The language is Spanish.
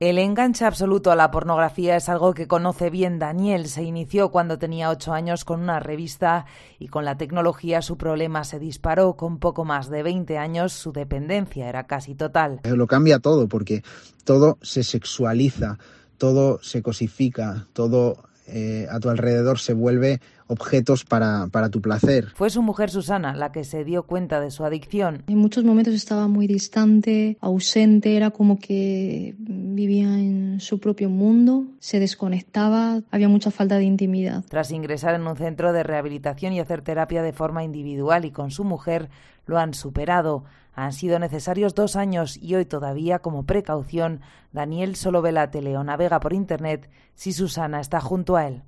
El enganche absoluto a la pornografía es algo que conoce bien Daniel. Se inició cuando tenía 8 años con una revista y con la tecnología su problema se disparó. Con poco más de 20 años su dependencia era casi total. Lo cambia todo porque todo se sexualiza, todo se cosifica, todo a tu alrededor se vuelve objetos para tu placer. Fue su mujer Susana la que se dio cuenta de su adicción. En muchos momentos estaba muy distante, ausente, era como que vivía en su propio mundo, se desconectaba, había mucha falta de intimidad. Tras ingresar en un centro de rehabilitación y hacer terapia de forma individual y con su mujer, lo han superado. Han sido necesarios 2 años y hoy todavía, como precaución, Daniel solo ve la tele o navega por internet si Susana está junto a él.